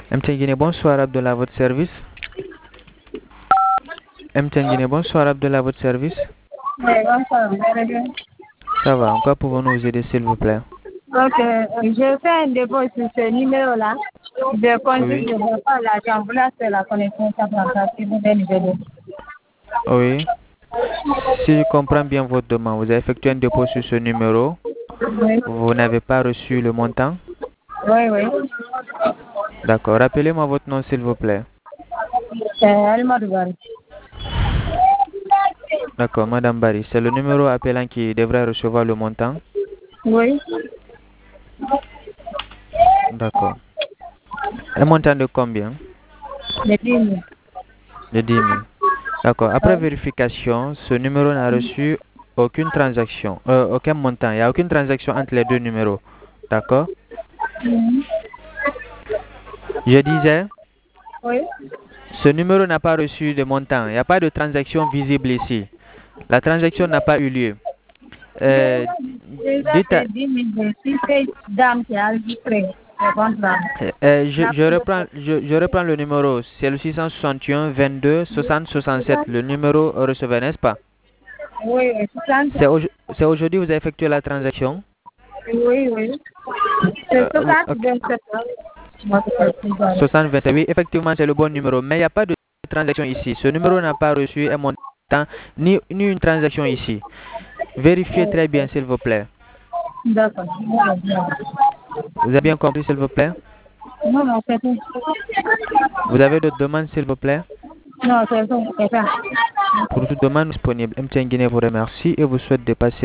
MTN Guinée, bonsoir Abdullah, à votre service. MTN Guinée, bonsoir Abdullah, à votre service. Oui, bonsoir, vous allez bien? Ça va, en quoi pouvons-nous vous aider s'il vous plaît? Ok, j'ai fait un dépôt sur ce numéro-là. Je consulte, Oui, je ne vois pas l'argent. Vous c'est la connexion, ça prend ça, si vous voulez nous aider. oui. Si je comprends bien votre demande, vous avez effectué un dépôt sur ce numéro. Oui, Vous n'avez pas reçu le montant? oui, oui. D'accord. Rappelez-moi votre nom s'il vous plaît. C'est Alma Duval. D'accord, Madame Barry. C'est le numéro appelant qui devrait recevoir le montant. Oui, D'accord. Un montant de combien? les 10 000. De 10 000. D'accord. Après Oui. vérification, ce numéro n'a reçu aucune transaction, aucun montant. Il n'y a aucune transaction entre les deux numéros. D'accord? Je disais, Oui. ce numéro n'a pas reçu de montant. Il n'y a pas de transaction visible ici. La transaction n'a pas eu lieu. Déjà, Dites, c'est 10 000. Si c'est dame qui a enregistré, c'est contrat. je reprends le numéro. C'est le 661 22 60 67. Le numéro receveur, n'est-ce pas? Oui, oui, C'est aujourd'hui que vous avez effectué la transaction? oui, oui. C'est Ok. 27. Moi, c'est plus grave. 60 27. Oui, effectivement, c'est le bon numéro. Mais il n'y a pas de transaction ici. Ce numéro n'a pas reçu un montant ni une transaction ici. Vérifiez très bien, s'il vous plaît. D'accord. Vous avez bien compris, s'il vous plaît? Non, non, c'est tout. Vous avez d'autres demandes, s'il vous plaît? Non, c'est tout, c'est ça. Pour toute demande disponible, MTN Guinée vous remercie et vous souhaite de passer